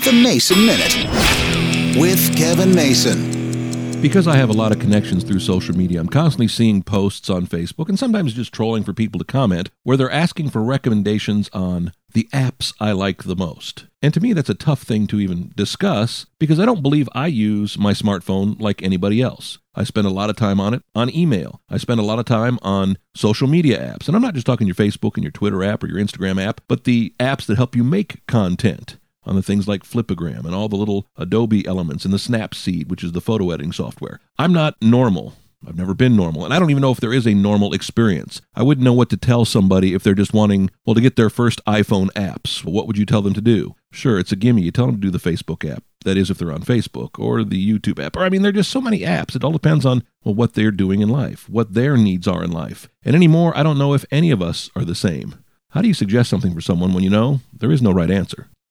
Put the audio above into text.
The Mason Minute with Kevin Mason. Because I have a lot of connections through social media, I'm constantly seeing posts on Facebook and sometimes just trolling for people to comment where they're asking for recommendations on the apps I like the most. And to me, that's a tough thing to even discuss because I don't believe I use my smartphone like anybody else. I spend a lot of time on it, on email. I spend a lot of time on social media apps. And I'm not just talking your Facebook and your Twitter app or your Instagram app, but the apps that help you make content on the things like Flipagram and all the little Adobe elements and the Snapseed, which is the photo editing software. I'm not normal. I've never been normal, and I don't even know if there is a normal experience. I wouldn't know what to tell somebody if they're just wanting, to get their first iPhone apps. Well, what would you tell them to do? Sure, it's a gimme. You tell them to do the Facebook app. That is, if they're on Facebook, or the YouTube app. Or, there are just so many apps. It all depends on, what they're doing in life, what their needs are in life. And anymore, I don't know if any of us are the same. How do you suggest something for someone when you know there is no right answer?